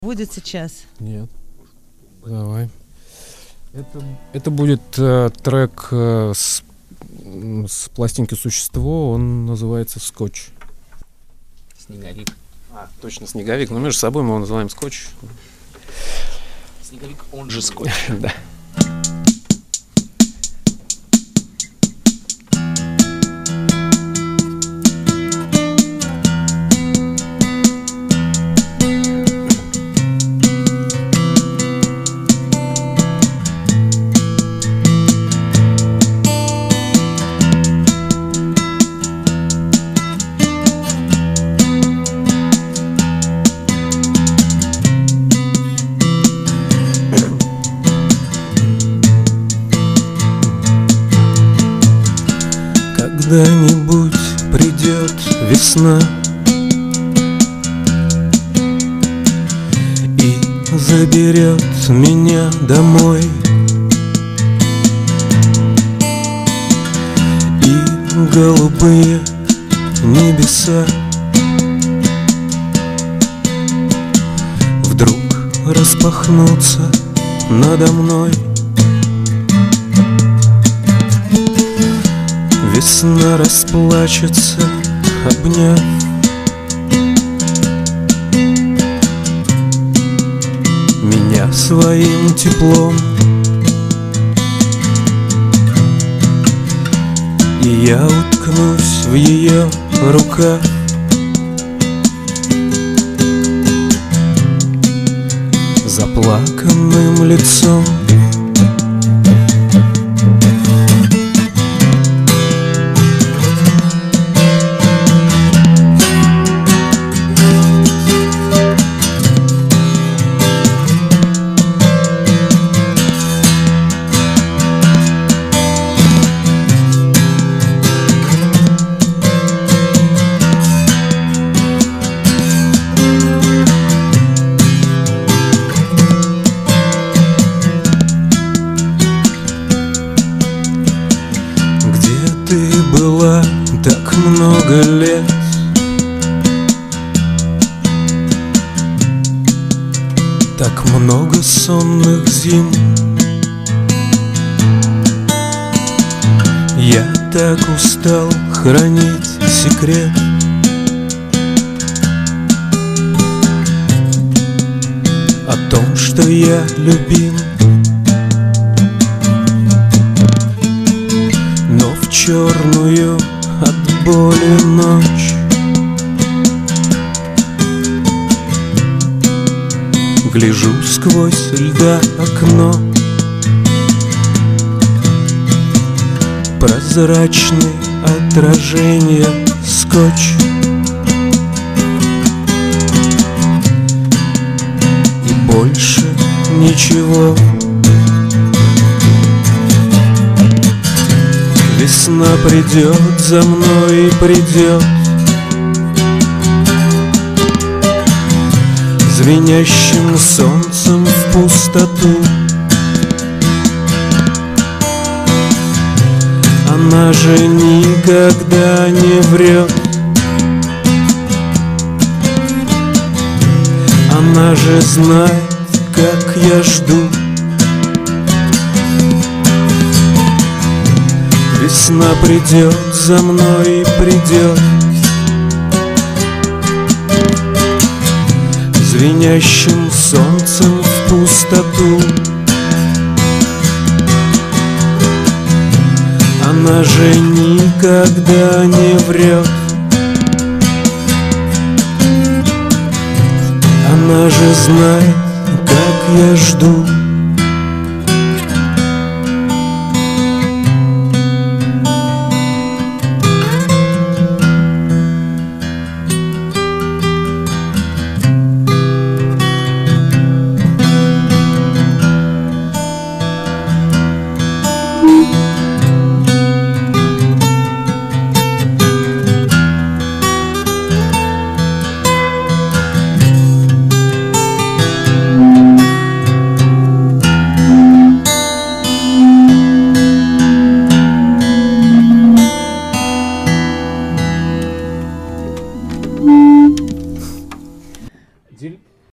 Будет сейчас? Нет. Давай. Это будет трек с пластинки «Существо». Он называется «Скотч». Снеговик. Точно, «Снеговик». Но между собой мы его называем «Скотч». Снеговик, он же «Скотч». Да. Когда-нибудь придет весна и заберет меня домой, и голубые небеса вдруг распахнутся надо мной. Весна расплачется, обняв меня своим теплом, и я уткнусь в ее руках, заплаканным лицом. Ты была так много лет, так много сонных зим. Я так устал хранить секрет, о том, что я любим. Черную от боли ночь гляжу сквозь льда окно, прозрачный отражение скотч, и больше ничего. Весна придет за мной и придет, звенящим солнцем в пустоту. Она же никогда не врет, она же знает, как я жду. Весна придет за мной и придет, звенящим солнцем в пустоту. Она же никогда не врет, она же знает, как я жду.